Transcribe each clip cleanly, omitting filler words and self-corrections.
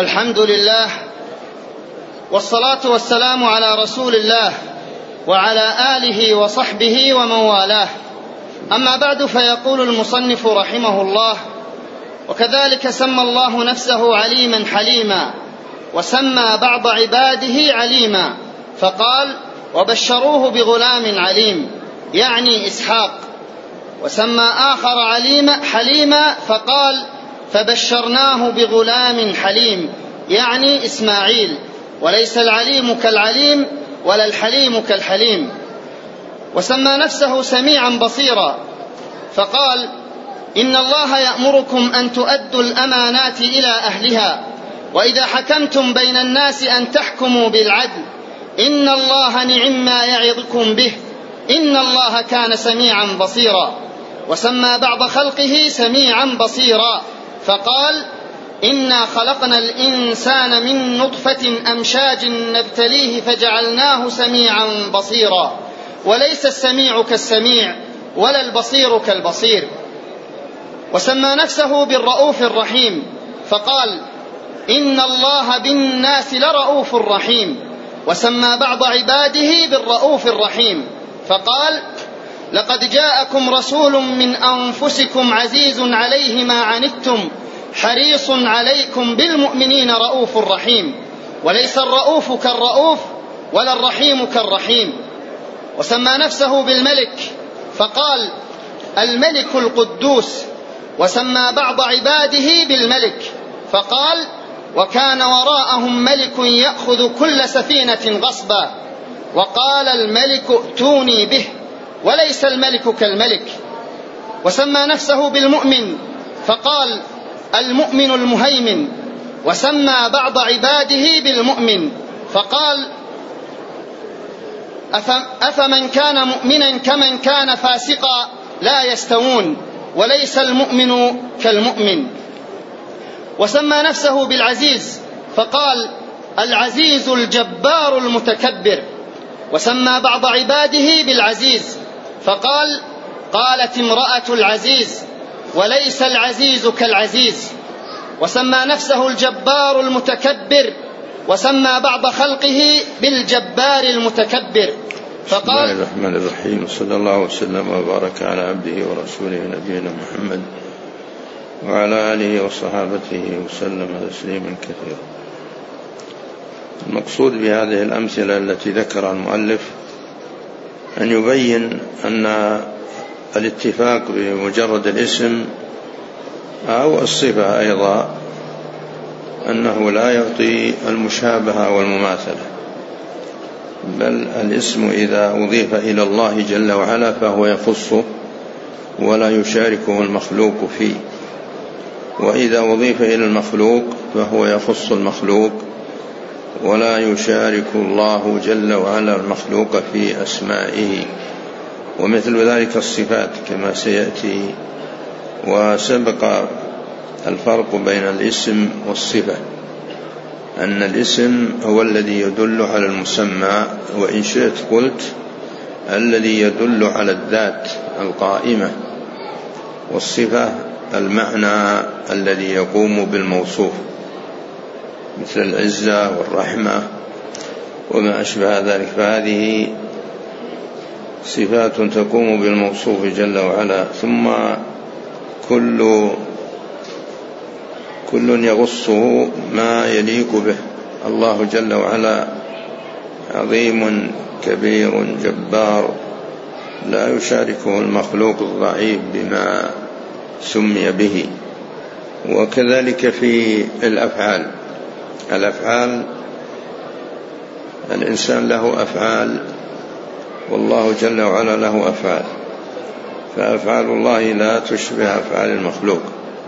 الحمد لله، والصلاة والسلام على رسول الله وعلى آله وصحبه ومن والاه. أما بعد، فيقول المصنف رحمه الله: وكذلك سمى الله نفسه عليما حليما، وسمى بعض عباده عليما، فقال: وبشروه بغلام عليم، يعني إسحاق. وسمى آخر حليما، فقال: فبشرناه بغلام حليم، يعني إسماعيل. وليس العليم كالعليم ولا الحليم كالحليم. وسمى نفسه سميعا بصيرا، فقال: إن الله يأمركم أن تؤدوا الأمانات إلى أهلها، وإذا حكمتم بين الناس أن تحكموا بالعدل، إن الله نعم ما يعظكم به، إن الله كان سميعا بصيرا. وسمى بعض خلقه سميعا بصيرا، فقال: إنا خلقنا الإنسان من نطفة أمشاج نبتليه فجعلناه سميعا بصيرا. وليس السميع كالسميع ولا البصير كالبصير. وسمى نفسه بالرؤوف الرحيم، فقال: إن الله بالناس لرؤوف رحيم. وسمى بعض عباده بالرؤوف الرحيم، فقال: لقد جاءكم رسول من أنفسكم عزيز عليه ما عنتم حريص عليكم بالمؤمنين رؤوف رحيم. وليس الرؤوف كالرؤوف ولا الرحيم كالرحيم. وسمى نفسه بالملك، فقال: الملك القدوس. وسمى بعض عباده بالملك، فقال: وكان وراءهم ملك يأخذ كل سفينة غصبا. وقال الملك ائتوني به. وليس الملك كالملك. وسمى نفسه بالمؤمن، فقال: المؤمن المهيمن. وسمى بعض عباده بالمؤمن، فقال: أفمن كان مؤمنا كمن كان فاسقا لا يستوون، وليس المؤمن كالمؤمن. وسمى نفسه بالعزيز، فقال: العزيز الجبار المتكبر. وسمى بعض عباده بالعزيز، فقال: قالت امرأة العزيز: وليس العزيز كالعزيز. وسمى نفسه الجبار المتكبر. وسمى بعض خلقه بالجبار المتكبر، فقال: بسم الله الرحمن الرحيم، صلى الله وسلم وبارك على عبده ورسوله نبينا محمد وعلى آله وصحابته وسلم تسليما كثيرا. المقصود بهذه الأمثلة التي ذكرها المؤلف أن يبين أن الاتفاق بمجرد الاسم أو الصفة أيضا أنه لا يعطي المشابهة والمماثلة، بل الاسم إذا أضيف إلى الله جل وعلا فهو يخصه ولا يشاركه المخلوق فيه، وإذا أضيف إلى المخلوق فهو يخص المخلوق ولا يشارك الله جل وعلا المخلوق في أسمائه. ومثل ذلك الصفات كما سيأتي. وسبق الفرق بين الاسم والصفة، أن الاسم هو الذي يدل على المسمى، وإن شئت قلت الذي يدل على الذات القائمة، والصفة المعنى الذي يقوم بالموصوف، مثل العزة والرحمة وما أشبه ذلك. فهذه صفات تقوم بالموصوف جل وعلا، ثم كل يغصه ما يليق به. الله جل وعلا عظيم كبير جبار لا يشاركه المخلوق الضعيف بما سمي به. وكذلك في الأفعال الإنسان له أفعال، والله جل وعلا له أفعال، فأفعال الله لا تشبه أفعال المخلوق.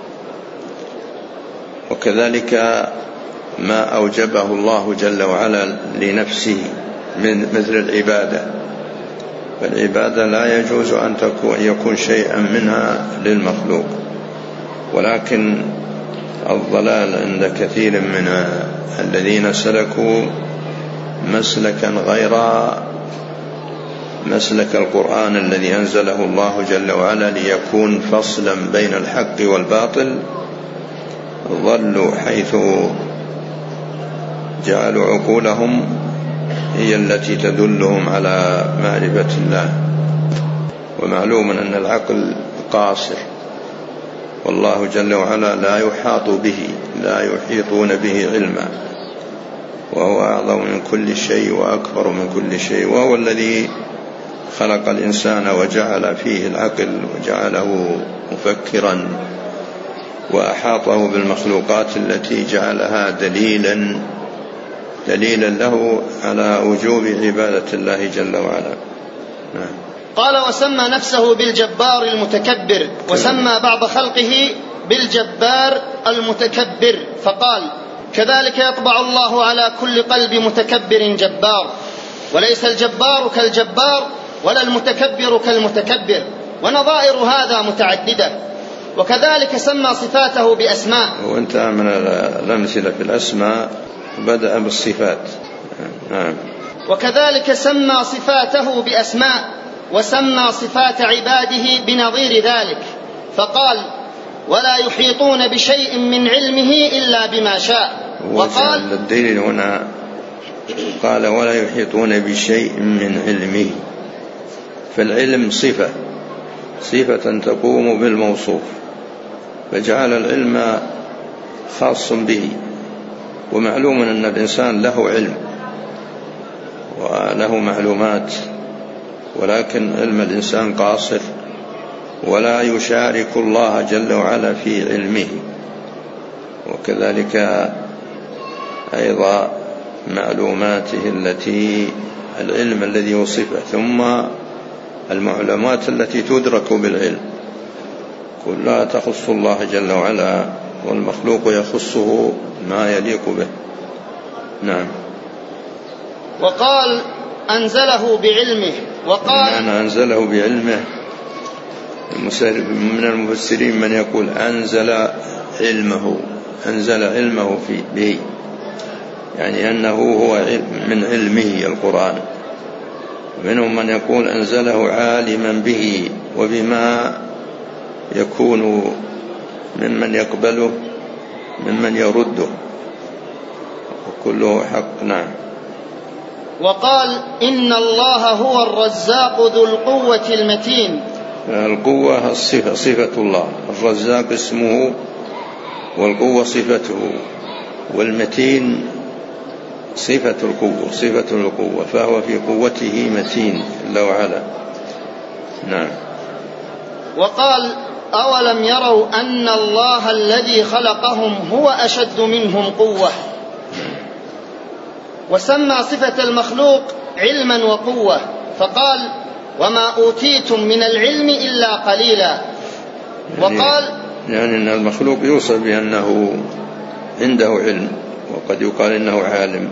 وكذلك ما أوجبه الله جل وعلا لنفسه من مثل العبادة، فالعبادة لا يجوز أن يكون شيئا منها للمخلوق. ولكن الضلال عند كثير من الذين سلكوا مسلكا غير مسلك القرآن الذي أنزله الله جل وعلا ليكون فصلا بين الحق والباطل، ضلوا حيث جعلوا عقولهم هي التي تدلهم على معرفة الله. ومعلوم أن العقل قاصر، والله جل وعلا لا يحاط به، لا يحيطون به علما، وهو أعظم من كل شيء وأكبر من كل شيء، وهو الذي خلق الإنسان وجعل فيه العقل وجعله مفكرا، وأحاطه بالمخلوقات التي جعلها دليلا له على وجوب عبادة الله جل وعلا. قال: وسمى نفسه بالجبار المتكبر، وسمى بعض خلقه بالجبار المتكبر، فقال: كذلك يطبع الله على كل قلب متكبر جبار، وليس الجبار كالجبار ولا المتكبر كالمتكبر، ونظائر هذا متعددة. وكذلك سمى صفاته بأسماء. وانتهى من الأمثلة في الأسماء، بدأ بالصفات. نعم. وكذلك سمى صفاته بأسماء، وسمى صفات عباده بنظير ذلك، فقال: ولا يحيطون بشيء من علمه إلا بما شاء. وقال الدليل هنا قال: ولا يحيطون بشيء من علمه، فالعلم صفة تقوم بالموصوف، فجعل العلم خاص به. ومعلوم أن الإنسان له علم وله معلومات، ولكن علم الإنسان قاصر، ولا يشارك الله جل وعلا في علمه. وكذلك أيضا معلوماته العلم الذي وصفه، ثم المعلومات التي تدرك بالعلم كلها تخص الله جل وعلا، والمخلوق يخصه ما يليق به. نعم. وقال: أنزله بعلمه. وقال: أنا أنزله بعلمه. من المفسرين من يقول أنزل علمه به، يعني أنه هو من علمه القرآن. منهم من يقول أنزله عالما به وبما يكون ممن يقبله ممن يرده، وكله حق. نعم. وقال: إن الله هو الرزاق ذو القوة المتين. القوة صفة الله، الرزاق اسمه، والقوة صفته، والمتين صفة القوة، فهو في قوته متين جل وعلا. نعم. وقال: أولم يروا أن الله الذي خلقهم هو أشد منهم قوة. وسمى صفة المخلوق علما وقوة، فقال: وما أوتيتم من العلم إلا قليلا. وقال: يعني أن المخلوق يوصف بأنه عنده علم، وقد يقال إنه عالم،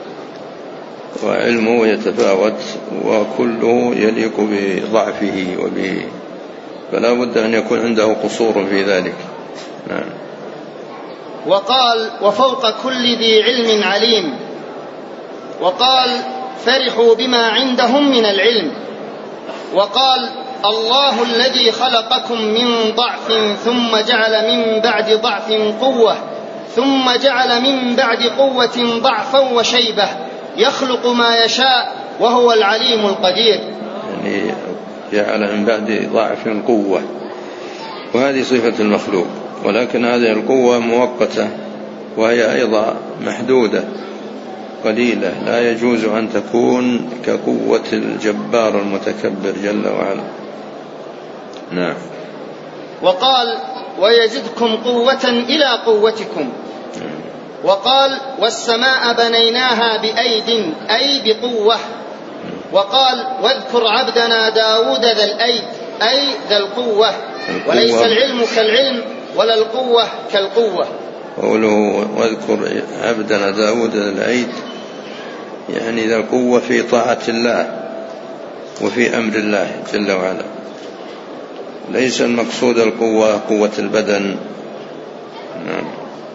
وعلمه يتفاوت، وكله يليق بضعفه فلا بد أن يكون عنده قصور في ذلك. نعم. وقال: وفوق كل ذي علم عليم. وقال: فرحوا بما عندهم من العلم. وقال: الله الذي خلقكم من ضعف ثم جعل من بعد ضعف قوة ثم جعل من بعد قوة ضعفا وشيبة يخلق ما يشاء وهو العليم القدير. يعني جعل من بعد ضعف قوة، وهذه صفة المخلوق، ولكن هذه القوة مؤقتة، وهي أيضا محدودة قليلة، لا يجوز أن تكون كقوة الجبار المتكبر جل وعلا. نعم. وقال: ويزدكم قوة إلى قوتكم. وقال: والسماء بنيناها بأيد أي بقوة. وقال: واذكر عبدنا داود ذا الأيد أي ذا القوة، وليس العلم كالعلم ولا القوة كالقوة. قوله واذكر عبدنا داود ذا الأيد، يعني ذا القوة في طاعة الله وفي أمر الله جل وعلا، ليس المقصود القوة قوة البدن. نعم.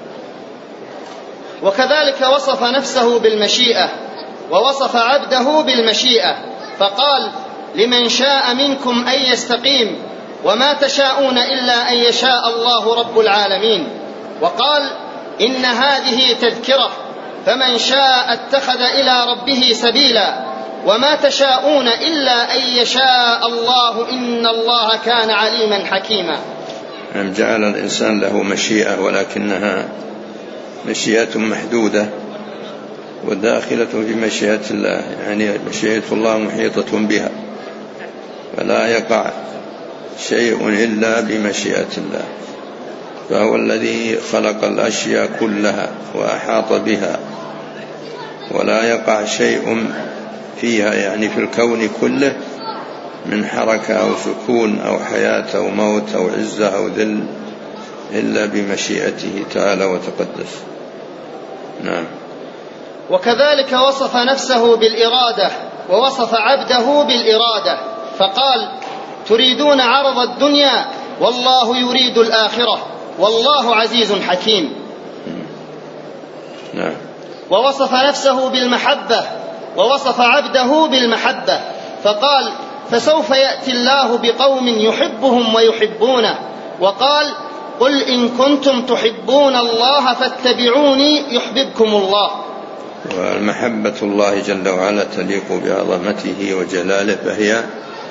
وكذلك وصف نفسه بالمشيئة، ووصف عبده بالمشيئة، فقال: لمن شاء منكم أن يستقيم، وما تشاءون إلا أن يشاء الله رب العالمين. وقال: إن هذه تذكرة فمن شاء اتخذ إلى ربه سبيلا وما تشاءون إلا أن يشاء الله إن الله كان عليما حكيما. جعل الإنسان له مشيئة ولكنها مشيئة محدودة وداخلة في مشيئة الله، يعني مشيئة الله محيطة بها، فلا يقع شيء إلا بمشيئة الله، فهو الذي خلق الأشياء كلها وأحاط بها، ولا يقع شيء فيها يعني في الكون كله من حركة أو سكون أو حياة أو موت أو عزة أو ذل إلا بمشيئته تعالى وتقدس. نعم. وكذلك وصف نفسه بالإرادة ووصف عبده بالإرادة فقال: تريدون عرض الدنيا والله يريد الآخرة والله عزيز حكيم. نعم. ووصف نفسه بالمحبة ووصف عبده بالمحبة فقال: فسوف يأتي الله بقوم يحبهم ويحبونه، وقال: قل إن كنتم تحبون الله فاتبعوني يحببكم الله. والمحبة الله جل وعلا تليق بعظمته وجلاله، فهي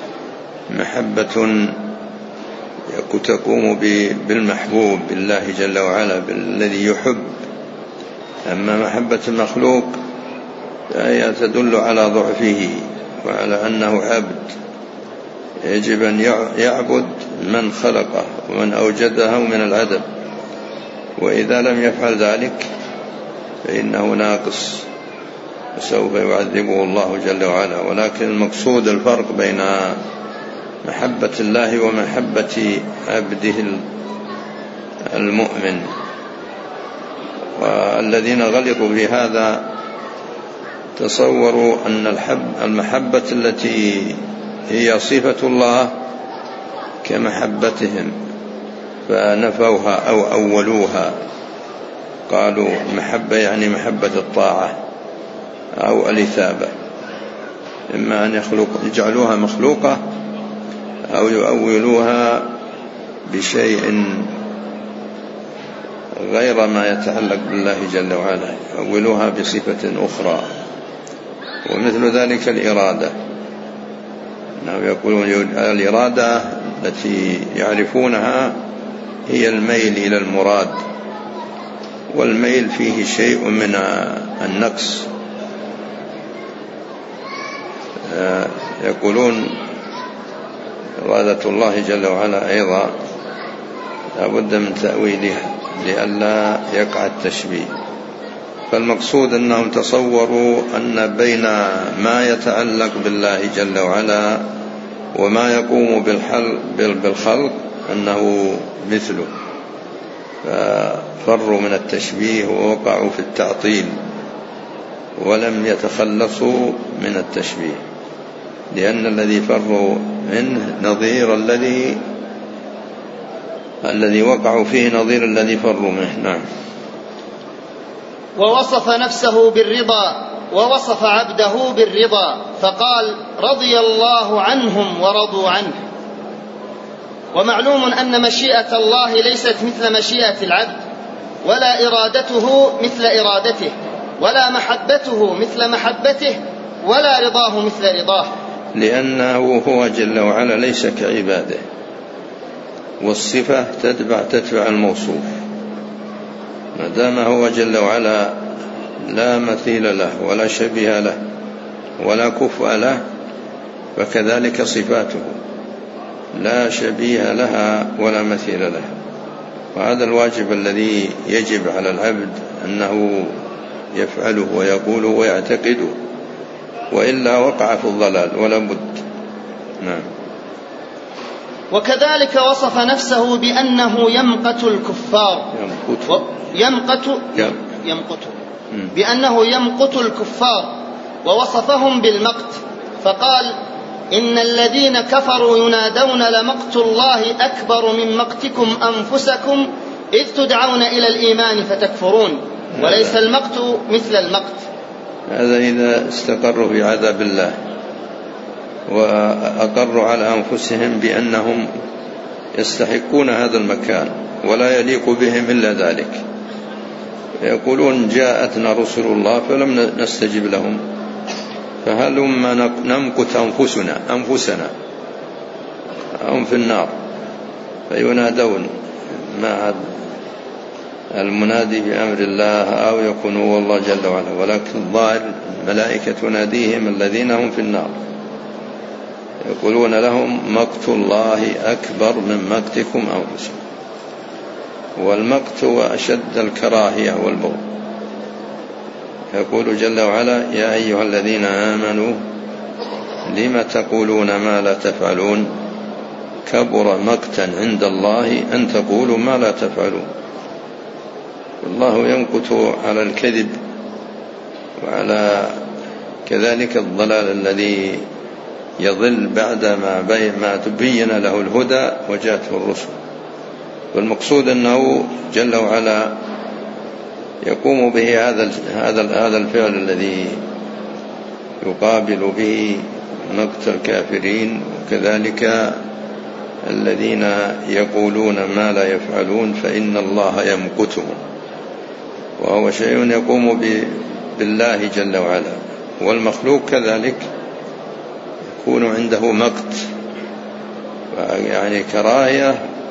محبة تقوم بالمحبوب بالله جل وعلا بالذي يحب. أما محبة المخلوق فهي تدل على ضعفه وعلى أنه عبد، يجب أن يعبد من خلقه ومن أوجده من العدم، وإذا لم يفعل ذلك فإنه ناقص وسوف يعذبه الله جل وعلا. ولكن المقصود الفرق بين محبة الله ومحبة عبده المؤمن. والذين غلطوا في هذا تصوروا أن المحبة التي هي صفة الله كمحبتهم فنفوها أو أولوها، قالوا محبة يعني محبة الطاعة أو الإثابة، إما أن يجعلوها مخلوقة أو يؤولوها بشيء غير ما يتعلق بالله جل وعلا، يؤولوها بصفة أخرى. ومثل ذلك الإرادة، يقولون الإرادة التي يعرفونها هي الميل إلى المراد، والميل فيه شيء من النقص. يقولون إرادة الله جل وعلا أيضا لابد من تأويلها لئلا يقع التشبيه. فالمقصود أنهم تصوروا أن بين ما يتعلق بالله جل وعلا وما يقوم بالخلق أنه مثله، ففروا من التشبيه ووقعوا في التعطيل ولم يتخلصوا من التشبيه، لأن الذي فروا منه نظير الذي وقعوا فيه نظير الذي فروا منه. نعم. ووصف نفسه بالرضا ووصف عبده بالرضا فقال: رضي الله عنهم ورضوا عنه. ومعلوم أن مشيئة الله ليست مثل مشيئة العبد، ولا إرادته مثل إرادته، ولا محبته مثل محبته، ولا رضاه مثل رضاه، لأنه هو جل وعلا ليس كعباده، والصفة تتبع الموصوف. ما دام هو جل وعلا لا مثيل له ولا شبيه له ولا كفء له، فكذلك صفاته لا شبيه لها ولا مثيل لها. وهذا الواجب الذي يجب على العبد أنه يفعله ويقوله ويعتقده، وإلا وقع في الضلال ولا بد. نعم. وكذلك وصف نفسه بأنه يمقت الكفار بأنه يمقت الكفار، ووصفهم بالمقت فقال: إن الذين كفروا ينادون لمقت الله أكبر من مقتكم أنفسكم إذ تدعون إلى الإيمان فتكفرون، وليس المقت مثل المقت. هذا إذا استقروا في عذاب الله وأقروا على أنفسهم بأنهم يستحقون هذا المكان ولا يليق بهم إلا ذلك، يقولون جاءتنا رسل الله فلم نستجب لهم، فهلما نمكث أنفسنا هم في النار، فينادون مع المنادي بأمر الله أو يكون هو الله جل وعلا، ولكن الظاهر الملائكة تناديهم الذين هم في النار، يقولون لهم مقت الله أكبر من مقتكم أنفسكم. والمقت هو أشد الكراهية والبغض. يقول جل وعلا يا أيها الذين آمنوا لم تقولون ما لا تفعلون كبر مقتا عند الله أن تقولوا ما لا تفعلون. الله يمقت على الكذب وعلى كذلك الضلال الذي يضل بعد ما تبين له الهدى وجاءته الرسل. والمقصود أنه جل وعلا يقوم به هذا الفعل الذي يقابل به مقت الكافرين، وكذلك الذين يقولون ما لا يفعلون فإن الله يمقتهم، وهو شيء يقوم بالله جل وعلا. والمخلوق كذلك يكون عنده مقت، يعني كراهية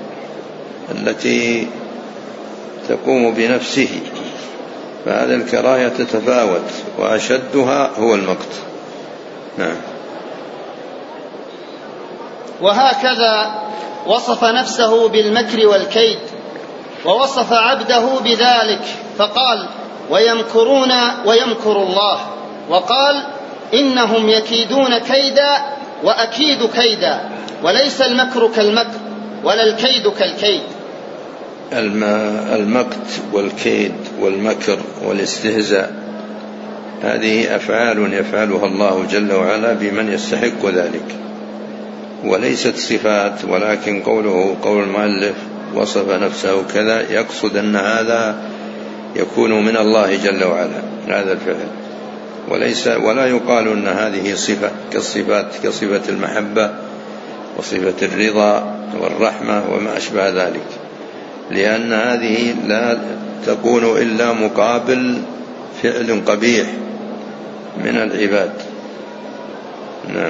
التي تقوم بنفسه، فهذه الكراهية تتفاوت وأشدها هو المقت. نعم. وهكذا وصف نفسه بالمكر والكيد، ووصف عبده بذلك فقال ويمكرون ويمكر الله، وقال إنهم يكيدون كيدا وأكيد كيدا، وليس المكر كالمكر ولا الكيد كالكيد. المقت والكيد والمكر والاستهزاء هذه أفعال يفعلها الله جل وعلا بمن يستحق ذلك، وليست صفات، ولكن قوله قول المؤلف وصف نفسه كذا يقصد أن هذا يكون من الله جل وعلا هذا الفعل، ولا يقال أن هذه صفة كصفة المحبة وصفة الرضا والرحمة وما أشبه ذلك، لأن هذه لا تكون إلا مقابل فعل قبيح من العباد. نعم.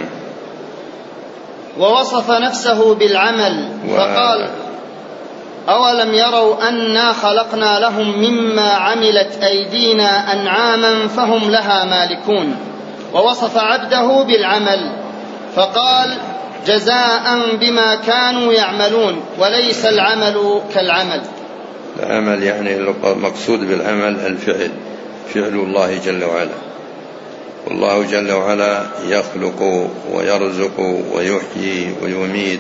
ووصف نفسه بالعمل فقال أولم يروا أنا خلقنا لهم مما عملت أيدينا أنعاما فهم لها مالكون. ووصف عبده بالعمل فقال جزاء بما كانوا يعملون، وليس العمل كالعمل. العمل يعني المقصود بالعمل الفعل، فعل الله جل وعلا، والله جل وعلا يخلق ويرزق ويحيي ويميت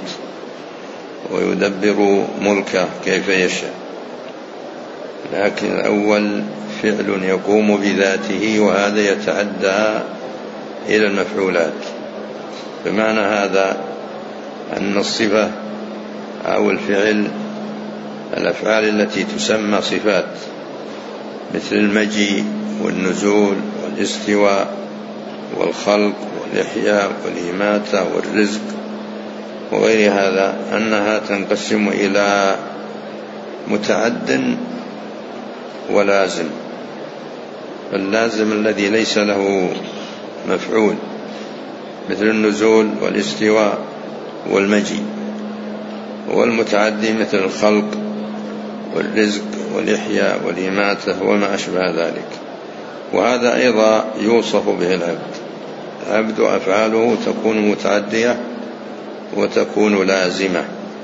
ويدبر ملكه كيف يشاء، لكن الأول فعل يقوم بذاته، وهذا يتعدى إلى المفعولات. بمعنى هذا أن الصفة أو الفعل الأفعال التي تسمى صفات مثل المجيء والنزول والاستواء والخلق والإحياء والإماتة والرزق وغير هذا، أنها تنقسم إلى متعد ولازم. اللازم الذي ليس له مفعول مثل النزول والاستواء والمجيء، والمتعدي مثل الخلق والرزق والإحياء والإماتة وما أشبه ذلك. وهذا أيضا يوصف به العبد أفعاله تكون متعدية وتكون لازمة،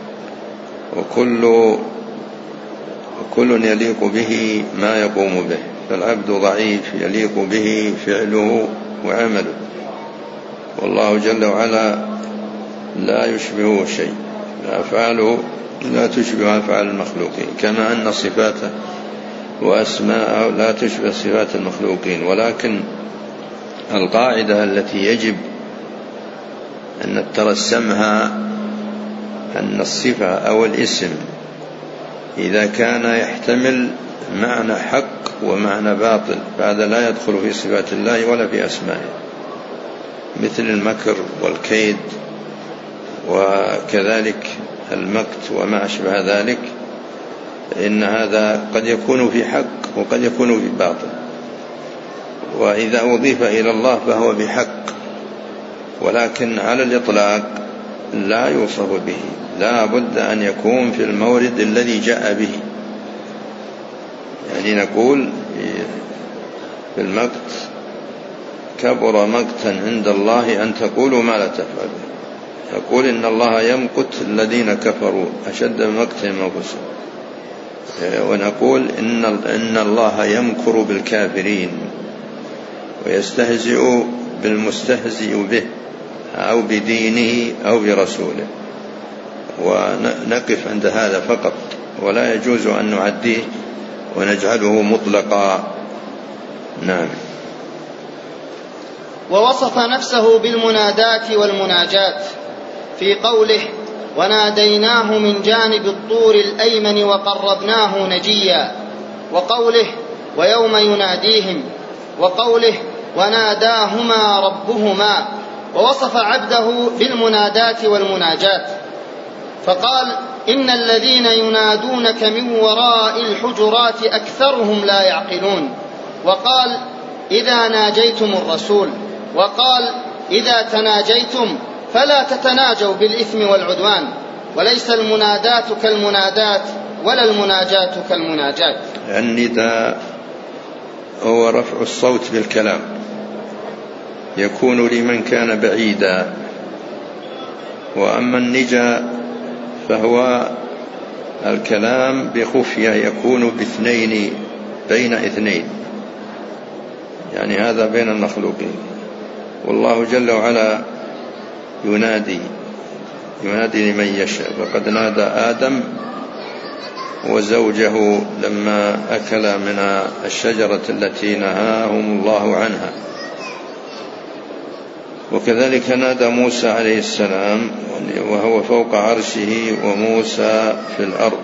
وكل يليق به ما يقوم به، فالعبد ضعيف يليق به فعله وعمله، والله جل وعلا لا يشبهه شيء، أفعاله لا تشبه أفعال المخلوقين، كما أن صفاته وأسماءه لا تشبه صفات المخلوقين. ولكن القاعدة التي يجب أن نترسمها أن الصفة أو الاسم إذا كان يحتمل معنى حق ومعنى باطل فهذا لا يدخل في صفات الله ولا في أسمائه، مثل المكر والكيد وكذلك المقت وما أشبه ذلك، إن هذا قد يكون في حق وقد يكون بباطل، وإذا أضيف إلى الله فهو بحق، ولكن على الإطلاق لا يوصف به، لا بد أن يكون في المورد الذي جاء به. يعني نقول في المقت: كبر مقتا عند الله أن تقولوا ما لا تفعلون. يقول إن الله يمقت الذين كفروا أشد مقتهم أنفسهم، ونقول إن الله يمكر بالكافرين ويستهزئ بالمستهزئ به أو بدينه أو برسوله، ونقف عند هذا فقط، ولا يجوز أن نعديه ونجعله مطلقا. نعم. ووصف نفسه بالمنادات والمناجات في قوله: وناديناه من جانب الطور الأيمن وقربناه نجيا، وقوله: ويوم يناديهم، وقوله: وناداهما ربهما. ووصف عبده بالمنادات والمناجات فقال: إن الذين ينادونك من وراء الحجرات أكثرهم لا يعقلون. وقال: إذا ناجيتم الرسول. وقال: إذا تناجيتم فلا تتناجوا بالإثم والعدوان. وليس المنادات كالمنادات ولا المناجات كالمناجات. النداء هو رفع الصوت بالكلام، يكون لمن كان بعيدا. وأما النجاء فهو الكلام بخفية، يكون باثنين، بين اثنين، يعني هذا بين المخلوقين. والله جل وعلا ينادي لمن يشاء، فقد نادى آدم وزوجه لما أكل من الشجرة التي نهاهم الله عنها. وكذلك نادى موسى عليه السلام وهو فوق عرشه وموسى في الأرض،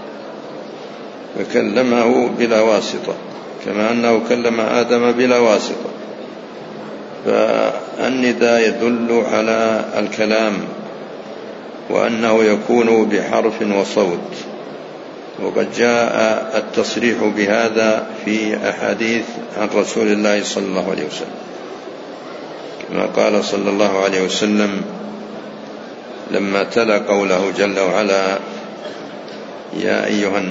فكلمه بلا واسطة، كما أنه كلم آدم بلا واسطة. فالنداء يدل على الكلام، وأنه يكون بحرف وصوت، وقد جاء التصريح بهذا في أحاديث عن رسول الله صلى الله عليه وسلم، كما قال صلى الله عليه وسلم لما تلا قوله جل وعلا: يا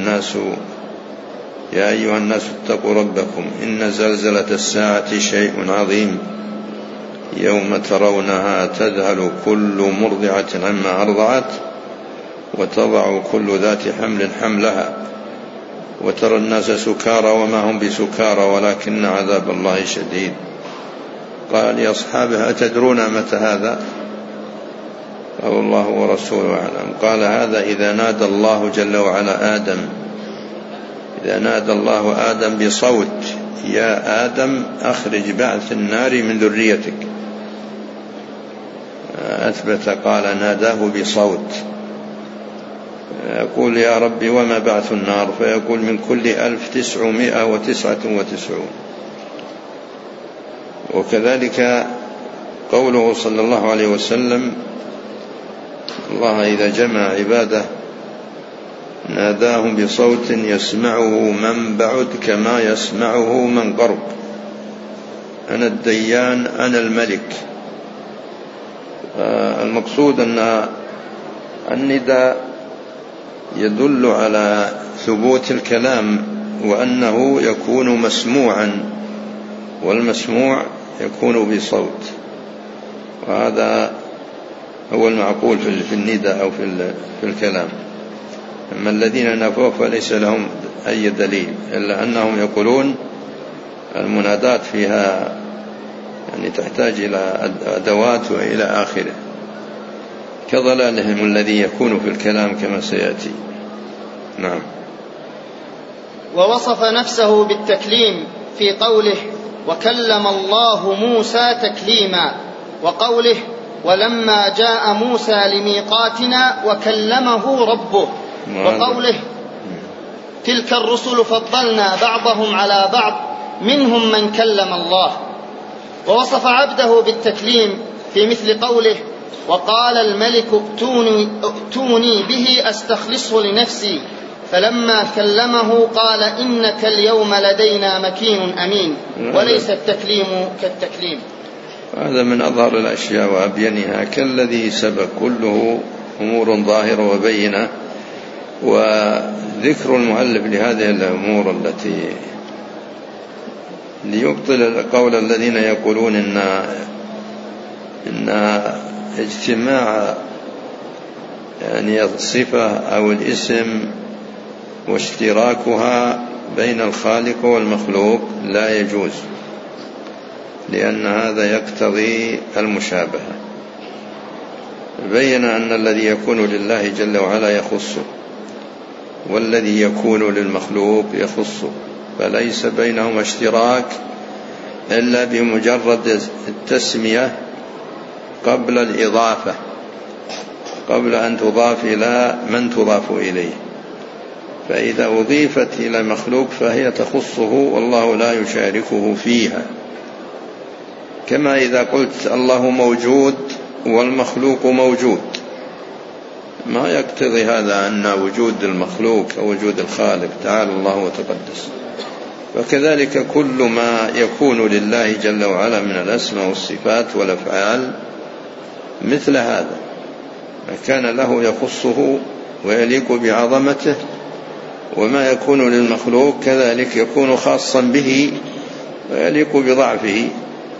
أيها الناس اتقوا ربكم إن زلزلة الساعة شيء عظيم يوم ترونها تذهل كل مرضعة عما أرضعت وتضع كل ذات حمل حملها وترى الناس سكارى وما هم بسكارى ولكن عذاب الله شديد. قال لأصحابه: أتدرون متى هذا؟ قالوا: الله ورسوله أعلم. قال: هذا إذا نادى الله جل وعلا آدم بصوت: يا آدم أخرج بعث النار من ذريتك. أثبت، قال ناداه بصوت. يقول: يا ربي وما بعث النار؟ فيقول: من كل 1999. وكذلك قوله صلى الله عليه وسلم: الله إذا جمع عباده ناداهم بصوت يسمعه من بعد كما يسمعه من قرب، أنا الديان أنا الملك. المقصود أن النداء يدل على ثبوت الكلام، وأنه يكون مسموعا، والمسموع يكون بصوت، وهذا هو المعقول في النداء أو في الكلام. أما الذين نفوا فليس لهم أي دليل، إلا أنهم يقولون المنادات فيها يعني تحتاج إلى أدوات وإلى آخره، كضلالهم الذي يكون في الكلام كما سيأتي. نعم. ووصف نفسه بالتكليم في قوله: وكلم الله موسى تكليما، وقوله: ولما جاء موسى لميقاتنا وكلمه ربه، وقوله: تلك الرسل فضلنا بعضهم على بعض منهم من كلم الله. ووصف عبده بالتكليم في مثل قوله: وقال الملك ائتوني به أستخلصه لنفسي، فلما كلمه قال إنك اليوم لدينا مكين أمين وليس التكليم كالتكليم. هذا من أظهر الأشياء وأبينها، كالذي سبق كله أمور ظاهرة وبينة، وذكر المؤلف لهذه الأمور التي ليبطل قول الذين يقولون إن اجتماع يعني الصفة أو الاسم واشتراكها بين الخالق والمخلوق لا يجوز، لأن هذا يقتضي المشابهة. بين أن الذي يكون لله جل وعلا يخصه، والذي يكون للمخلوق يخصه، فليس بينهما اشتراك إلا بمجرد التسمية قبل الإضافة، قبل أن تضاف إلى من تضاف إليه. فإذا أضيفت إلى مخلوق فهي تخصه والله لا يشاركه فيها، كما إذا قلت الله موجود والمخلوق موجود، ما يقتضي هذا أن وجود المخلوق أو وجود الخالق، تعالى الله وتقدس. وكذلك كل ما يكون لله جل وعلا من الأسماء والصفات والأفعال مثل هذا، ما كان له يخصه ويليق بعظمته، وما يكون للمخلوق كذلك يكون خاصا به ويليق بضعفه.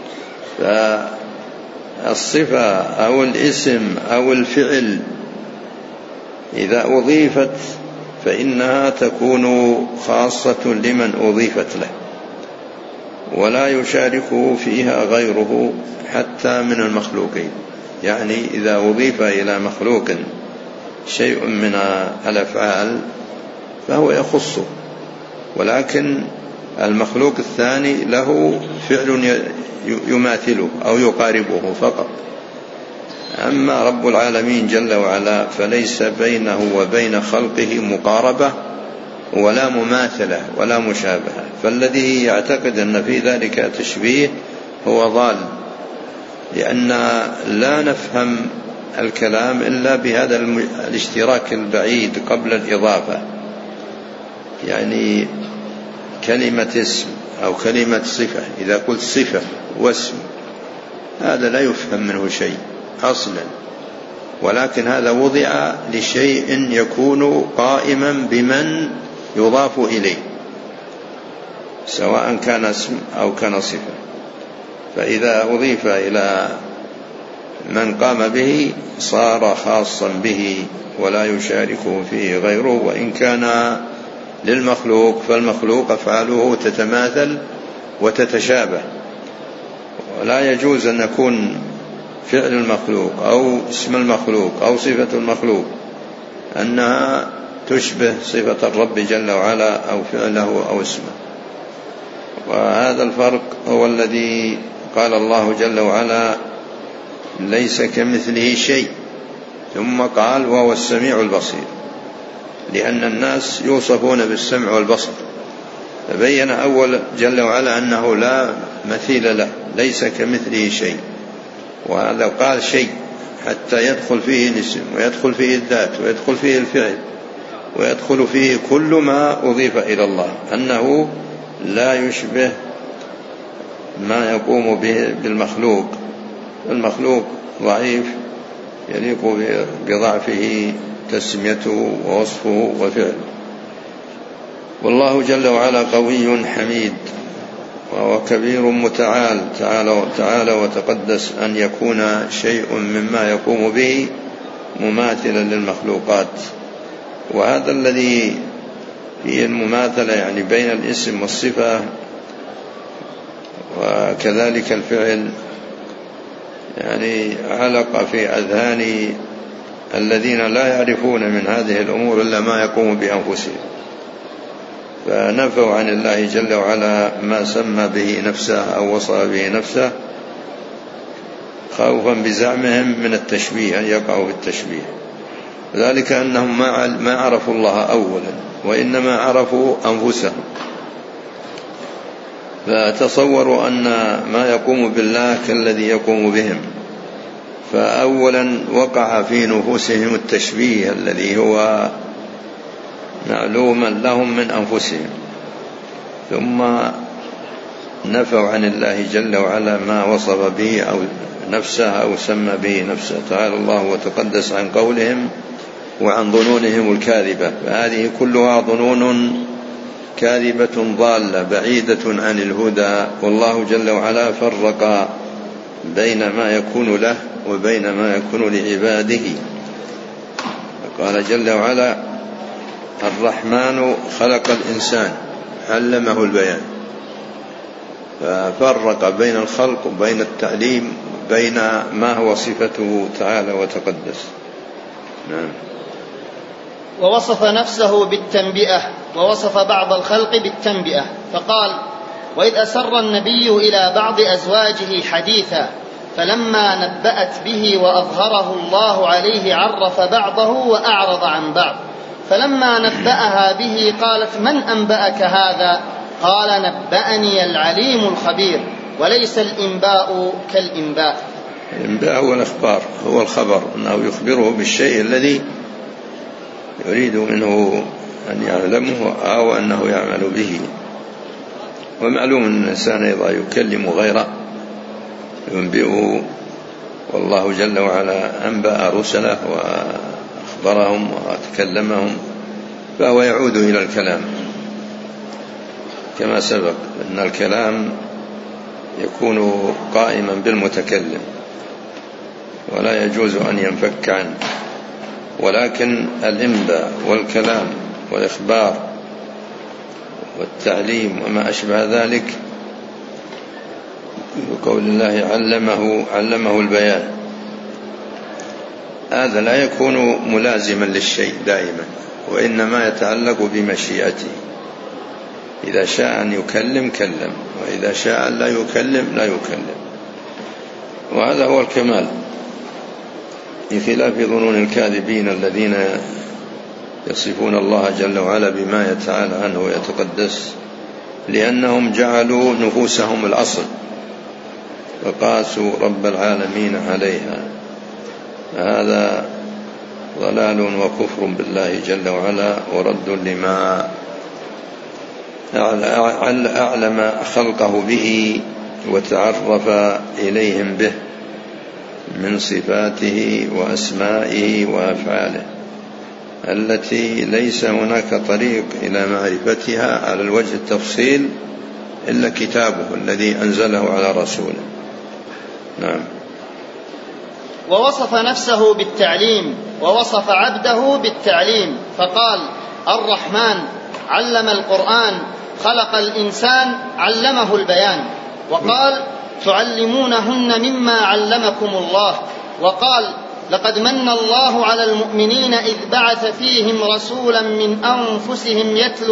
فالصفة أو الاسم أو الفعل إذا أضيفت فإنها تكون خاصة لمن أضيفت له، ولا يشاركه فيها غيره حتى من المخلوقين. يعني إذا أضيف إلى مخلوق شيء من الأفعال فهو يخصه، ولكن المخلوق الثاني له فعل يماثله أو يقاربه فقط. أما رب العالمين جل وعلا فليس بينه وبين خلقه مقاربة ولا مماثلة ولا مشابهة، فالذي يعتقد أن في ذلك تشبيه هو ضال، لأن لا نفهم الكلام إلا بهذا الاشتراك البعيد قبل الإضافة. يعني كلمة اسم أو كلمة صفة، إذا قلت صفة واسم هذا لا يفهم منه شيء أصلا، ولكن هذا وضع لشيء يكون قائما بمن يضاف إليه، سواء كان اسم أو كان صفة. فإذا أضيف إلى من قام به صار خاصا به ولا يشاركه فيه غيره. وإن كان للمخلوق فالمخلوق أفعاله تتماثل وتتشابه، ولا يجوز أن يكون فعل المخلوق أو اسم المخلوق أو صفة المخلوق أنها تشبه صفة الرب جل وعلا أو فعله أو اسمه. وهذا الفرق هو الذي قال الله جل وعلا ليس كمثله شيء، ثم قال وهو السميع البصير، لأن الناس يوصفون بالسمع والبصر، فبين أول جل وعلا أنه لا مثيل له، ليس كمثله شيء. وهذا قال شيء حتى يدخل فيه الاسم ويدخل فيه الذات ويدخل فيه الفعل ويدخل فيه كل ما أضيف إلى الله، أنه لا يشبه ما يقوم به بالمخلوق. المخلوق ضعيف يليق بضعفه تسميته ووصفه وفعله. والله جل وعلا قوي حميد وهو كبير متعال، تعالى وتقدس أن يكون شيء مما يقوم به مماثلا للمخلوقات. وهذا الذي فيه المماثلة يعني بين الاسم والصفة وكذلك الفعل، يعني علق في أذهان الذين لا يعرفون من هذه الأمور إلا ما يقوم بأنفسهم، فنفوا عن الله جل وعلا ما سمى به نفسه أو وصف به نفسه، خوفا بزعمهم من التشبيه، أن يقعوا في التشبيه. ذلك أنهم ما عرفوا الله أولا، وإنما عرفوا أنفسهم، فتصوروا أن ما يقوم بالله كالذي يقوم بهم، فأولا وقع في نفوسهم التشبيه الذي هو معلوما لهم من أنفسهم، ثم نفوا عن الله جل وعلا ما وصف به أو نفسه أو سمى به نفسه. تعالى الله وتقدس عن قولهم وعن ظنونهم الكاذبة، فهذه كلها ظنون كاذبة ضالة بعيدة عن الهدى. والله جل وعلا فرق بين ما يكون له وبين ما يكون لعباده. قال جل وعلا: الرحمن خلق الإنسان علمه البيان، ففرق بين الخلق وبين التعليم بين ما هو صفته تعالى وتقدس. نعم. ووصف نفسه بالتنبئة، ووصف بعض الخلق بالتنبئة فقال: وإذ أسر النبي إلى بعض أزواجه حديثا فلما نبأت به وأظهره الله عليه عرف بعضه وأعرض عن بعض، فلما نبأها به قالت: من أنبأك هذا؟ قال: نبأني العليم الخبير. وليس الإنباء كالإنباء. الإنباء هو الأخبار، هو الخبر، أنه يخبره بالشيء الذي يريد منه أن يعلمه أو أنه يعمل به. ومعلوم أن الإنسان إذا يكلم غيره ينبئه، والله جل وعلا أنبأ رسله وأخبرهم وتكلمهم، فهو يعود إلى الكلام كما سبق أن الكلام يكون قائما بالمتكلم ولا يجوز أن ينفك عنه، ولكن الإنباء والكلام والإخبار والتعليم وما أشبه ذلك بقول الله علمه البيان، هذا لا يكون ملازما للشيء دائما، وإنما يتعلق بمشيئته. إذا شاء أن يكلم كلم، وإذا شاء لا يكلم لا يكلم، وهذا هو الكمال، بخلاف ظنون الكاذبين الذين يصفون الله جل وعلا بما يتعالى عنه ويتقدس، لأنهم جعلوا نفوسهم الأصل وقاسوا رب العالمين عليها. هذا ضلال وكفر بالله جل وعلا ورد لما أعلم خلقه به وتعرف إليهم به من صفاته وأسمائه وأفعاله، التي ليس هناك طريق إلى معرفتها على الوجه التفصيل إلا كتابه الذي أنزله على رسوله. نعم. ووصف نفسه بالتعليم، ووصف عبده بالتعليم فقال: الرحمن علم القرآن خلق الإنسان علمه البيان. وقال: تعلمونهن مما علمكم الله. وقال: لقد من الله على المؤمنين إذ بعث فيهم رسولا من أنفسهم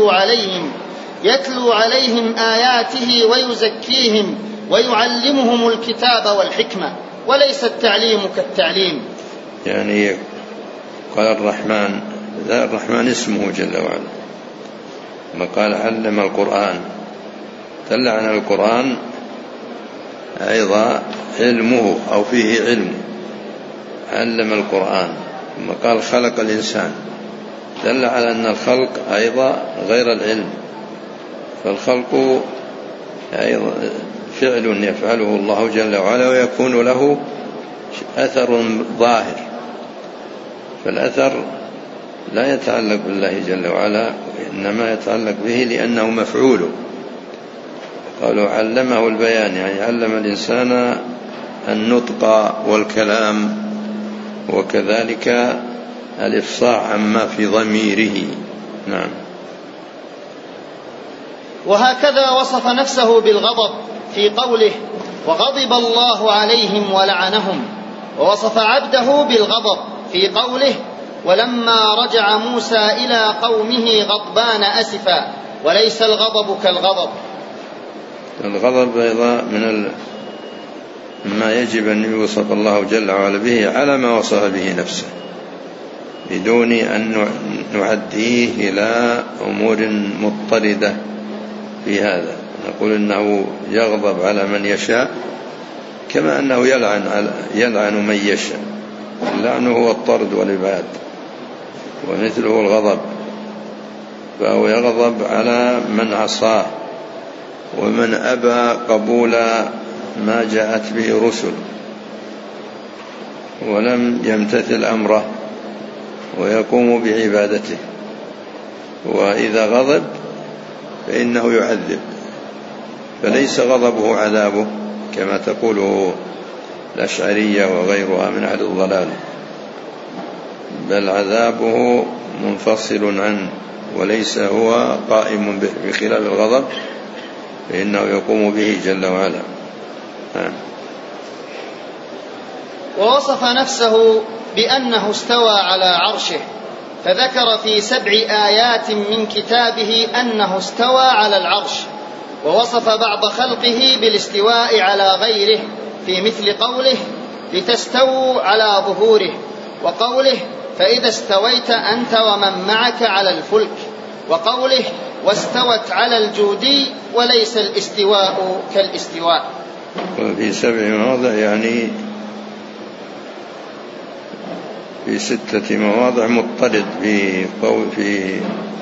يتلو عليهم آياته ويزكيهم ويعلمهم الكتاب والحكمة. وليس التعليم كالتعليم. يعني قال الرحمن، ذا الرحمن اسمه جل وعلا، ما قال علم القرآن دل عن القرآن أيضا علمه أو فيه علم، علم القرآن. ثم قال خلق الإنسان دل على أن الخلق أيضا غير العلم، فالخلق أيضا فعل يفعله الله جل وعلا ويكون له أثر ظاهر، فالأثر لا يتعلق بالله جل وعلا، إنما يتعلق به لأنه مفعول. قالوا علمه البيان، يعني علم الإنسان النطق والكلام، وكذلك الإفصاح عما في ضميره. نعم. وهكذا وصف نفسه بالغضب في قوله: وغضب الله عليهم ولعنهم. ووصف عبده بالغضب في قوله: ولما رجع موسى إلى قومه غضبان أسفا. وليس الغضب كالغضب. الغضب أيضا من ما يجب أن يوصف الله جل وعلا به على ما وصف به نفسه، بدون أن نعديه إلى أمور مضطردة في هذا. نقول إنه يغضب على من يشاء كما أنه يلعن من يشاء. اللعن هو الطرد والإبعاد، ومثله الغضب. فهو يغضب على من عصاه ومن أبى قبول ما جاءت به الرسل ولم يمتثل أمره ويقوم بعبادته. وإذا غضب فإنه يعذب، فليس غضبه عذابه كما تقوله الأشعرية وغيرها من أهل الضلال، بل عذابه منفصل عنه وليس هو قائم به، بخلاف الغضب فإنه يقوم به جل وعلا. ووصف نفسه بأنه استوى على عرشه، فذكر في 7 آيات من كتابه أنه استوى على العرش، ووصف بعض خلقه بالاستواء على غيره في مثل قوله لتستووا على ظهوره، وقوله فإذا استويت أنت ومن معك على الفلك، وقوله واستوت على الجودي وليس الاستواء كالاستواء. وفي 7 مواضع يعني في 6 مواضع مضطرد في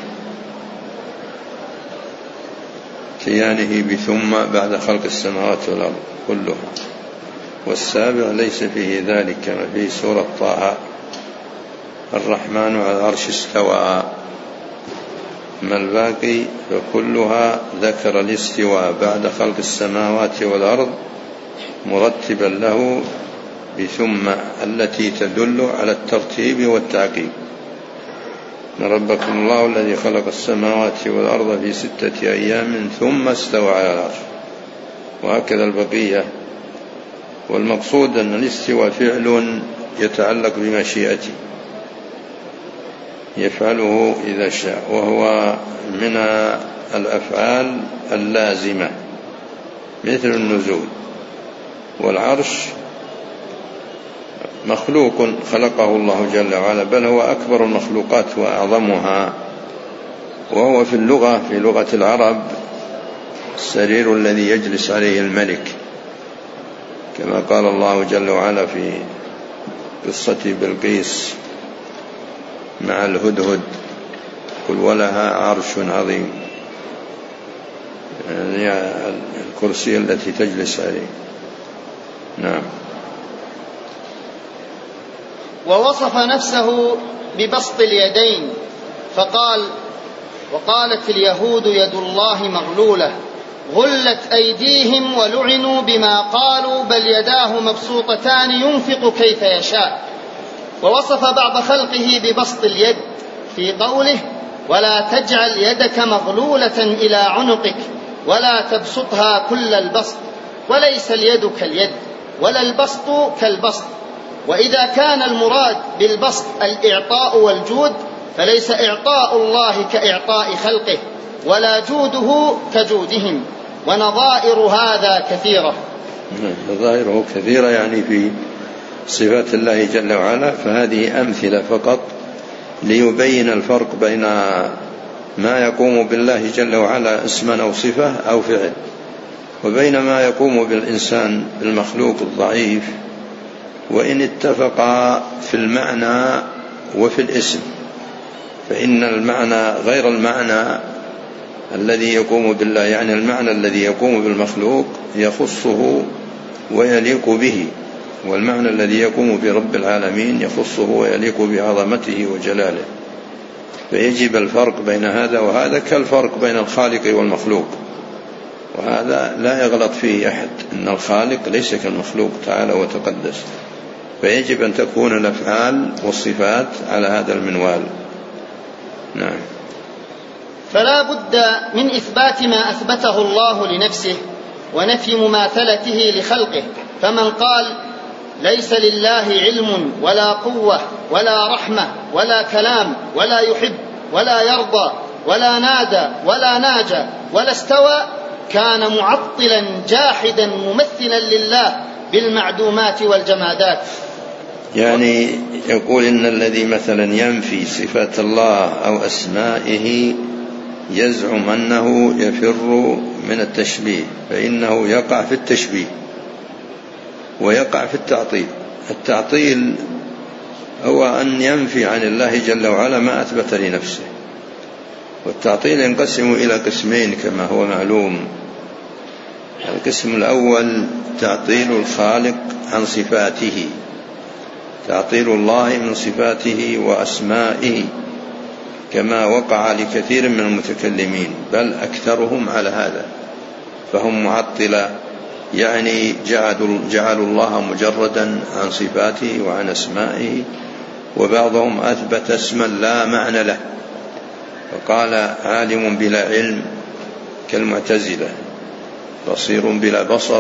اتيانه بثم بعد خلق السماوات والأرض كلها، والسابع ليس فيه ذلك كما في سورة طه الرحمن على العرش استوى. أما الباقي فكلها ذكر الاستواء بعد خلق السماوات والأرض مرتبا له بثم التي تدل على الترتيب والتعقيب. ربكم الله الذي خلق السماوات والأرض في 6 أيام ثم استوى على العرش، وهكذا البقية. والمقصود أن الاستواء فعل يتعلق بمشيئته يفعله إذا شاء، وهو من الأفعال اللازمة مثل النزول. والعرش مخلوق خلقه الله جل وعلا، بل هو أكبر المخلوقات وأعظمها، وهو في لغة العرب السرير الذي يجلس عليه الملك، كما قال الله جل وعلا في قصة بلقيس مع الهدهد قل ولها عرش عظيم، يعني الكرسي التي تجلس عليه. نعم. ووصف نفسه ببسط اليدين فقال وقالت اليهود يد الله مغلولة غلت أيديهم ولعنوا بما قالوا بل يداه مبسوطتان ينفق كيف يشاء. ووصف بعض خلقه ببسط اليد في قوله ولا تجعل يدك مغلولة إلى عنقك ولا تبسطها كل البسط، وليس اليد كاليد ولا البسط كالبسط. وإذا كان المراد بالبسط الإعطاء والجود فليس إعطاء الله كإعطاء خلقه ولا جوده كجودهم، ونظائر هذا كثيرة. نظائره كثيرة يعني في صفات الله جل وعلا، فهذه أمثلة فقط ليبين الفرق بين ما يقوم بالله جل وعلا اسما أو صفة أو فعل، وبين ما يقوم بالإنسان بالمخلوق الضعيف، وإن اتفقا في المعنى وفي الاسم فإن المعنى غير المعنى الذي يقوم بالله، يعني المعنى الذي يقوم بالمخلوق يخصه ويليق به، والمعنى الذي يقوم برب العالمين يخصه ويليق بعظمته وجلاله. فيجب الفرق بين هذا وهذا كالفرق بين الخالق والمخلوق، وهذا لا يغلط فيه أحد، إن الخالق ليس كالمخلوق تعالى وتقدس، فيجب أن تكون الأفعال والصفات على هذا المنوال. نعم. فلا بد من إثبات ما أثبته الله لنفسه ونفي مماثلته لخلقه. فمن قال ليس لله علم ولا قوة ولا رحمة ولا كلام ولا يحب ولا يرضى ولا نادى ولا ناجى ولا استوى كان معطلا جاحدا ممثلا لله بالمعدومات والجمادات. يعني يقول إن الذي مثلا ينفي صفات الله أو أسمائه يزعم أنه يفر من التشبيه، فإنه يقع في التشبيه ويقع في التعطيل. التعطيل هو أن ينفي عن الله جل وعلا ما أثبت لنفسه، والتعطيل ينقسم إلى قسمين كما هو معلوم. القسم الأول تعطيل الخالق عن صفاته، تعطيل الله من صفاته وأسمائه، كما وقع لكثير من المتكلمين بل أكثرهم على هذا، فهم معطلة، يعني جعلوا الله مجردا عن صفاته وعن أسمائه، وبعضهم أثبت اسما لا معنى له، فقال عالم بلا علم كالمعتزلة، بصير بلا بصر،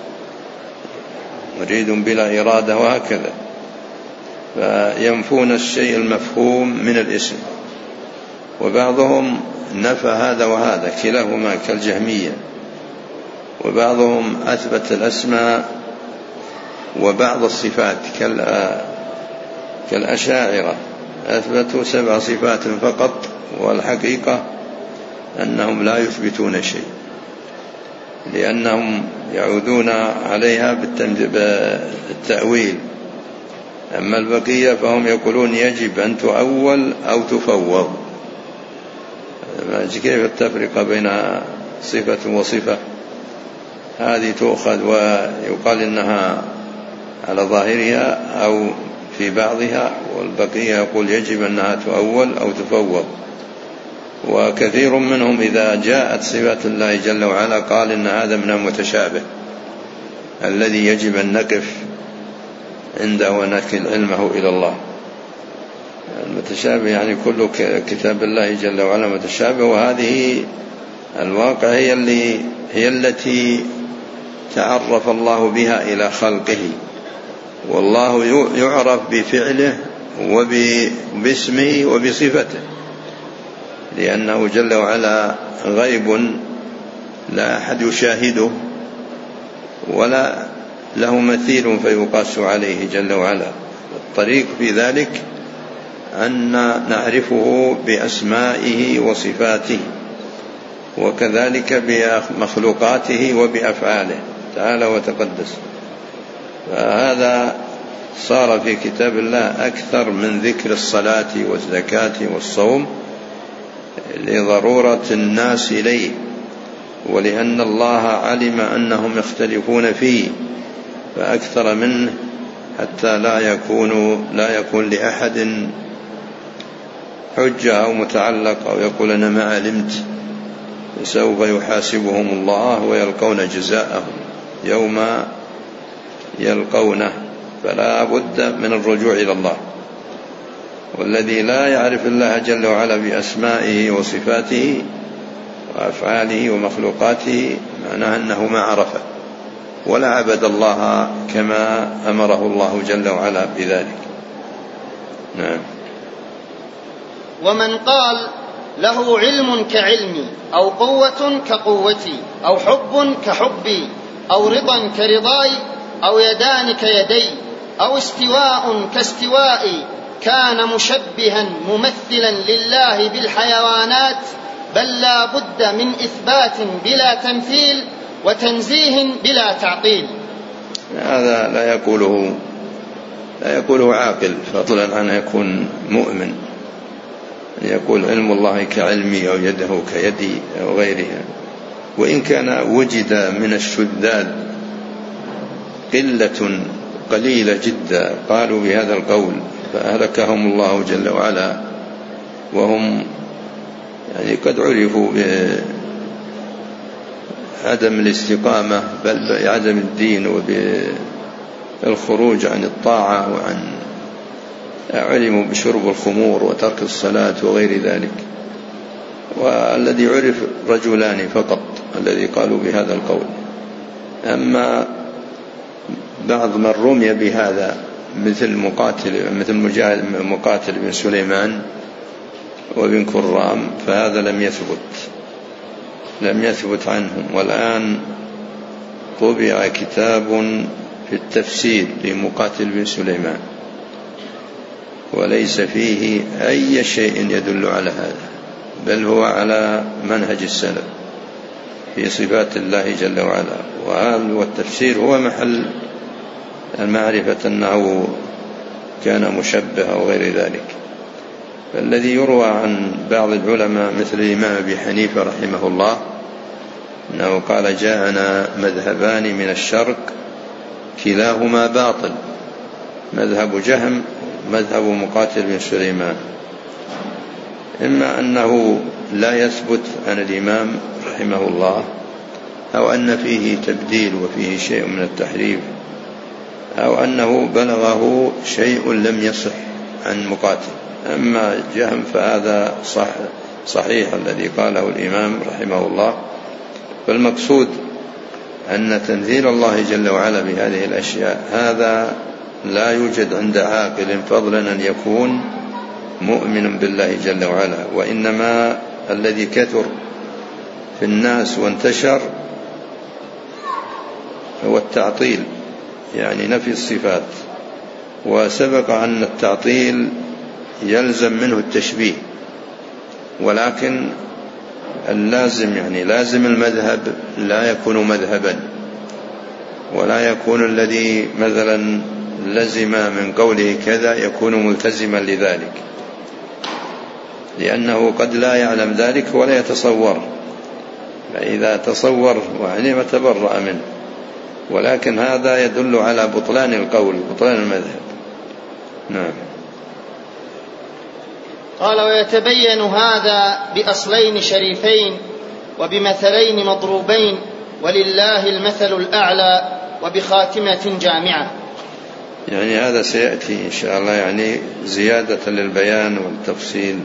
مريد بلا إرادة، وهكذا، فينفون الشيء المفهوم من الاسم. وبعضهم نفى هذا وهذا كلاهما كالجهمية، وبعضهم أثبت الأسماء وبعض الصفات كالأشاعرة، أثبتوا 7 صفات فقط، والحقيقة أنهم لا يثبتون شيء، لأنهم يعودون عليها بالتأويل. أما البقية فهم يقولون يجب أن تؤول أو تفوض. كيف التفرقة بين صفة وصفة؟ هذه تؤخذ ويقال إنها على ظاهرها أو في بعضها، والبقية يقول يجب أنها تؤول أو تفوض. وكثير منهم إذا جاءت صفات الله جل وعلا قال إن هذا من المتشابه الذي يجب أن نقف عنده ونكل علمه إلى الله. المتشابه يعني كل كتاب الله جل وعلا متشابه، وهذه الواقع هي التي تعرف الله بها إلى خلقه، والله يعرف بفعله وباسمه وبصفته، لأنه جل وعلا غيب لا أحد يشاهده ولا له مثيل فيقاس عليه جل وعلا. الطريق في ذلك أن نعرفه بأسمائه وصفاته، وكذلك بمخلوقاته وبأفعاله تعالى وتقدس. فهذا صار في كتاب الله أكثر من ذكر الصلاة والزكاة والصوم لضرورة الناس إليه، ولأن الله علم أنهم يختلفون فيه فأكثر منه، حتى لا يكون لأحد حجة أو متعلق أو يقول أنا ما علمت. سوف يحاسبهم الله ويلقون جزاءهم يوم يلقونه، فلا بد من الرجوع إلى الله. والذي لا يعرف الله جل وعلا بأسمائه وصفاته وأفعاله ومخلوقاته معناه أنه ما عرفه ولا عبد الله كما أمره الله جل وعلا بذلك. نعم. ومن قال له علم كعلمي، أو قوة كقوتي، أو حب كحبي، أو رضا كرضاي، أو يدان كيدي، أو استواء كاستوائي، كان مشبها ممثلا لله بالحيوانات، بل لا بد من إثبات بلا تمثيل وتنزيه بلا تعطيل. هذا لا يقوله عاقل، فضلا عن يكون مؤمن، يقول علم الله كعلمي أو يده كيدي أو غيرها. وإن كان وجد من الشذاذ قليلة جدا قالوا بهذا القول فأهلكهم الله جل وعلا، وهم يعني قد عرفوا بعدم الاستقامة بل بعدم الدين وبالخروج عن الطاعة، علموا بشرب الخمور وترك الصلاة وغير ذلك. والذي عرف رجلان فقط الذي قالوا بهذا القول. أما بعض من رمي بهذا مثل مقاتل بن سليمان وابن كرام فهذا لم يثبت عنهم. والآن طبع كتاب في التفسير لمقاتل بن سليمان وليس فيه أي شيء يدل على هذا، بل هو على منهج السلف في صفات الله جل وعلا. والتفسير هو محل المعرفة أنه كان مشبه أو غير ذلك. الذي يروى عن بعض العلماء مثل الإمام أبي حنيفة رحمه الله أنه قال: جاءنا مذهبان من الشرق كلاهما باطل، مذهب جهم مذهب مقاتل بن سليمان، إما أنه لا يثبت عن الإمام رحمه الله، أو أن فيه تبديل وفيه شيء من التحريف، أو أنه بلغه شيء لم يصح عن مقاتل. أما جهم فهذا صحيح الذي قاله الإمام رحمه الله. فالمقصود أن تنزيل الله جل وعلا بهذه الأشياء هذا لا يوجد عند عاقل، فضلا أن يكون مؤمن بالله جل وعلا. وإنما الذي كثر في الناس وانتشر هو التعطيل، يعني نفي الصفات. وسبق أن التعطيل يلزم منه التشبيه، ولكن اللازم يعني لازم المذهب لا يكون مذهبا، ولا يكون الذي مثلا لزم من قوله كذا يكون ملتزما لذلك، لأنه قد لا يعلم ذلك ولا يتصور، فإذا تصور وعلم تبرأ منه. ولكن هذا يدل على بطلان القول، بطلان المذهب. نعم. قال: ويتبين هذا بأصلين شريفين وبمثلين مضروبين، ولله المثل الأعلى، وبخاتمة جامعة. يعني هذا سيأتي إن شاء الله، يعني زيادة للبيان والتفصيل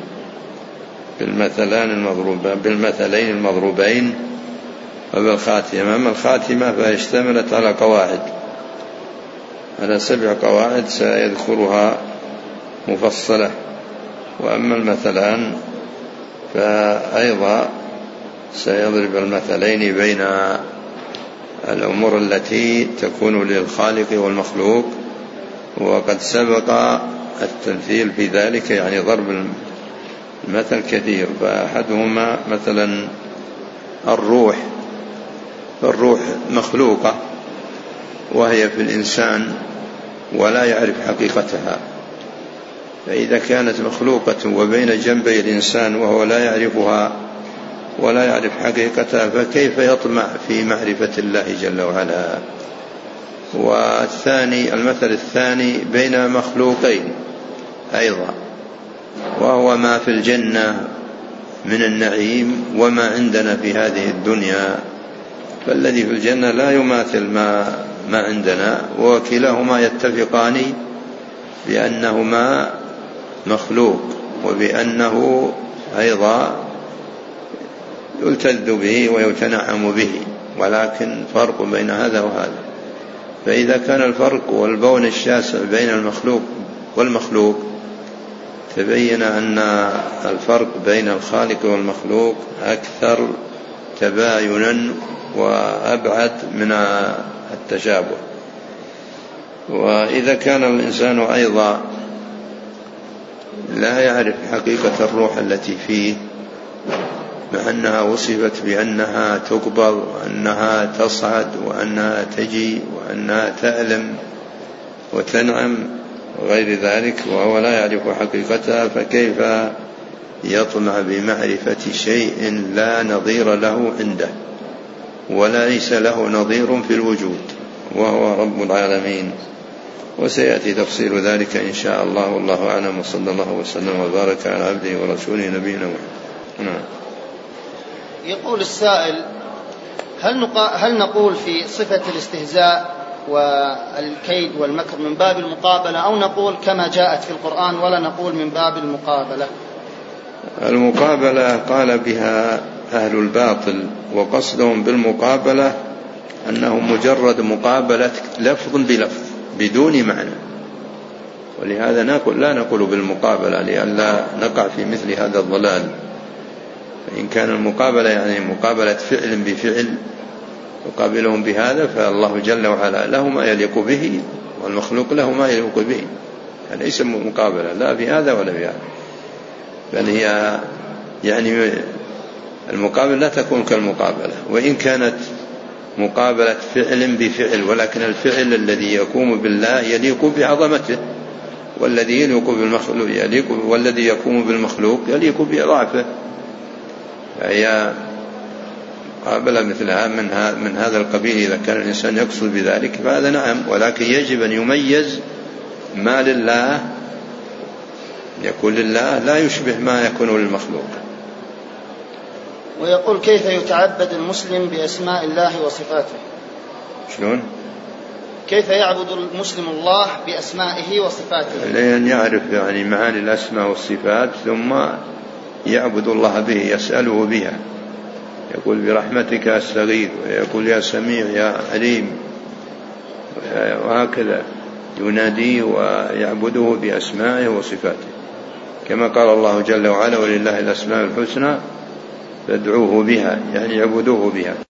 بالمثلين المضروبين وبالخاتمة. أما الخاتمة فاشتملت على قواعد، على 7 قواعد سيذكرها مفصلة. وأما المثلان فأيضا سيضرب المثلين بين الأمور التي تكون للخالق والمخلوق، وقد سبق التمثيل في ذلك، يعني ضرب المثل كثير. فأحدهما مثلا الروح، فالروح مخلوقة وهي في الإنسان ولا يعرف حقيقتها، فإذا كانت مخلوقة وبين جنبي الإنسان وهو لا يعرفها ولا يعرف حقيقتها، فكيف يطمع في معرفة الله جل وعلا؟ والثاني، المثل الثاني بين مخلوقين أيضا، وهو ما في الجنة من النعيم وما عندنا في هذه الدنيا. فالذي في الجنة لا يماثل ما عندنا، وكلاهما يتفقان بأنهما مخلوق، وبأنه أيضا يلتذ به ويتنعم به، ولكن فرق بين هذا وهذا. فإذا كان الفرق والبون الشاسع بين المخلوق والمخلوق، تبين أن الفرق بين الخالق والمخلوق أكثر تباينا وأبعد من التشابه. وإذا كان الإنسان أيضا لا يعرف حقيقة الروح التي فيه، مع أنها وصفت بأنها تقبض وأنها تصعد وأنها تجي وأنها تألم وتنعم وغير ذلك، وهو لا يعرف حقيقتها، فكيف يطمع بمعرفة شيء لا نظير له عنده وليس له نظير في الوجود، وهو رب العالمين. وسيأتي تفصيل ذلك إن شاء الله، والله أعلم، وصلى الله وسلم وبارك على عبده ورسوله نبينا محمد. يقول السائل: هل نقول في صفة الاستهزاء والكيد والمكر من باب المقابلة، أو نقول كما جاءت في القرآن ولا نقول من باب المقابلة؟ المقابلة قال بها أهل الباطل، وقصدهم بالمقابلة أنه مجرد مقابلة لفظ بلفظ بدون معنى، ولهذا لا نقول بالمقابلة لئلا نقع في مثل هذا الضلال. فإن كان المقابلة يعني مقابلة فعل بفعل يقابلهم بهذا، فالله جل وعلا له ما يليق به والمخلوق له ما يليق به، فليس مقابلة لا بهذا ولا بهذا، بل هي يعني المقابلة لا تكون كالمقابلة، وإن كانت مقابلة فعل بفعل، ولكن الفعل الذي يقوم بالله يليق بعظمته والذي يليق بالمخلوق والذي يقوم بالمخلوق يليق بإضعافه، فهي قابلة مثلها من هذا القبيل. إذا كان الإنسان يقصد بذلك فهذا نعم، ولكن يجب أن يميز ما لله يكون لله لا يشبه ما يكون للمخلوق. ويقول: كيف يتعبد المسلم بأسماء الله وصفاته؟ شلون؟ كيف يعبد المسلم الله بأسمائه وصفاته؟ لأن يعرف يعني معاني الأسماء والصفات ثم يعبد الله به، يسأله بها، يقول: برحمتك أستغيث، ويقول: يا سميع يا عليم، وهكذا يناديه ويعبده بأسمائه وصفاته، كما قال الله جل وعلا: ولله الأسماء الحسنى فادعوه بها، يعني يعبدوه بها.